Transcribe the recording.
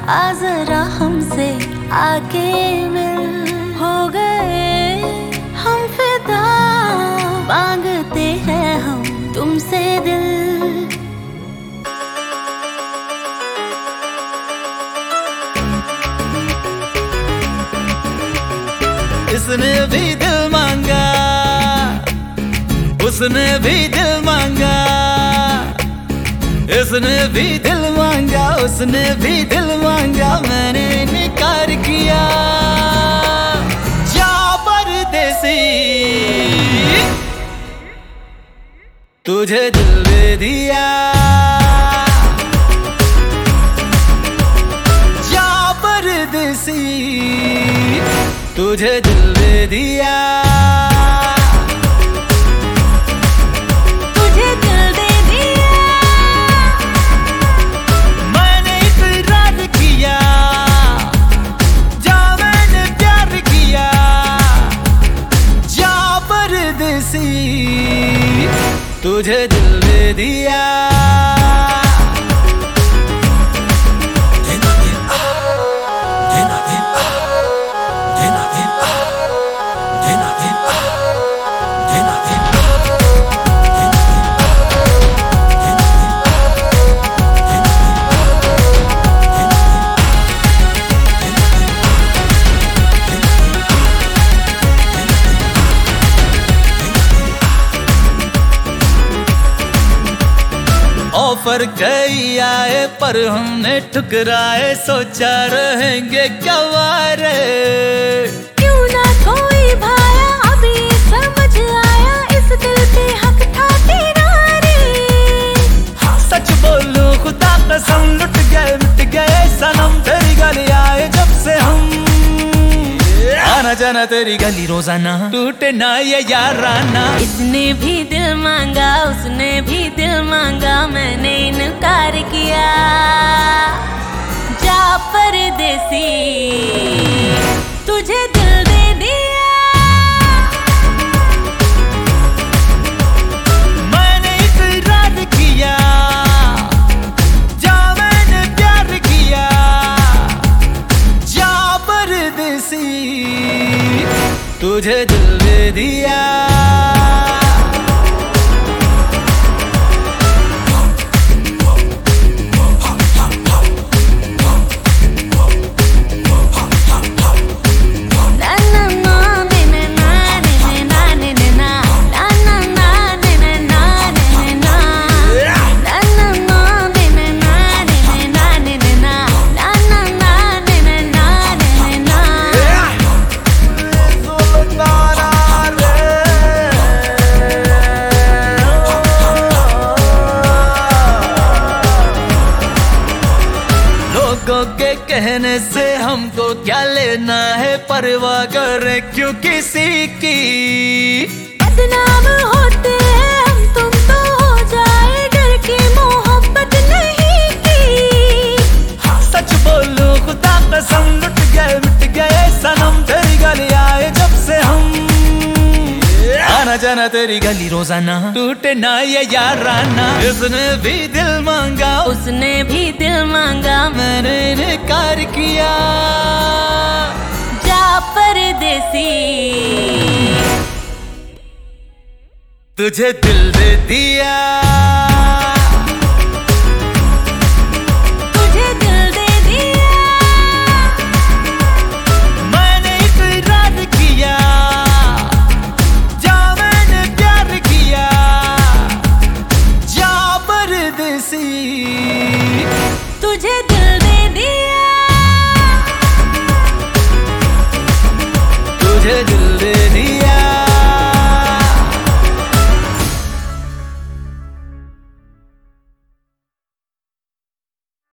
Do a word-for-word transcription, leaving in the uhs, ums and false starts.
आ जरा हमसे आके मिल। हो गए हम फिदा, मांगते हैं हम तुमसे दिल। इसने भी दिल मांगा, उसने भी दिल मांगा, इसने भी दिल मांगा, उसने भी दिल मांगा, मैंने इनकार किया। जा परदेसी, तुझे दिल दे दिया। जा परदेसी, तुझे दिल दे दिया। तुझे दिल दे दिया, मैंने इकरार किया। जा मैंने प्यार किया। जा परदेसी, तुझे दिल दे दिया। ऑफर कई आए पर हमने ठुकराए, सोचा रहेंगे क्या वारे। क्यों ना कोई भाया, अभी समझ आया, इस दिल पे हक था तेरा रे। सच बोलूं खुदा कसम, लुट गए मिट गए सनम, तेरी गली आए जब से हम। आना जाना तेरी गली रोजाना, टूटे ना ये याराना। इसने भी दिल मांगा, उसने भी दिल मांगा, मैंने इनकार किया। जा परदेसी, तुझे दिल दे दिया। मैंने इकरार किया। जा मैंने प्यार किया। जा परदेसी, तुझे दिल दे दिया। लोगों के कहने से हमको क्या लेना है, परवाह करे क्यों किसी की। बदनाम होते हैं हम, तुम तो हो जाए, डर की मोहब्बत नहीं की। सच बोलूं खुदा कसम, लुट गए मिट गए सनम, तेरी गली आए जब से हम। आना जाना तेरी गली रोजाना, टूटे ना ये याराना। इसने भी दिल मांगा, उसने भी दिल मांगा, मैंने इनकार किया। जा परदेसी, तुझे दिल दे दिया।